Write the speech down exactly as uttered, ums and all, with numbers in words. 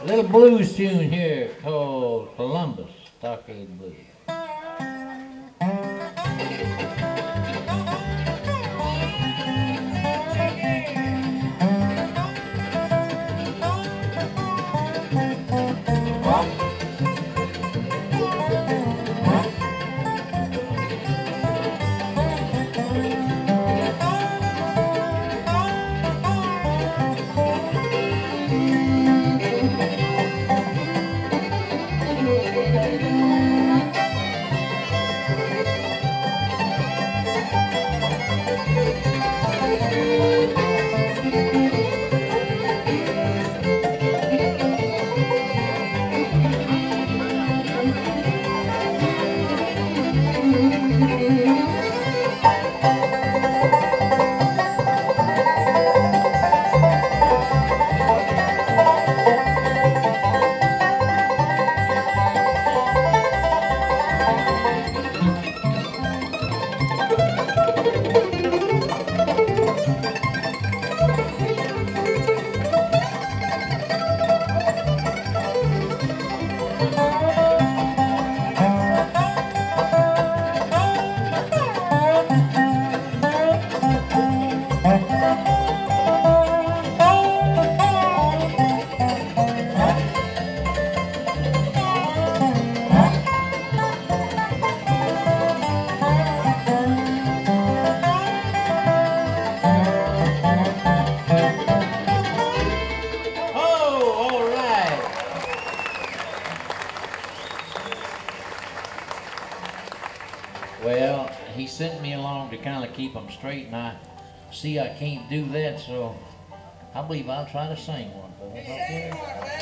A little blues tune here called Columbus Stockade Blues. Oh, all right. Well, he sent me along to kind of keep them straight, and I see I can't do that, so I believe I'll try to sing one for him. Okay?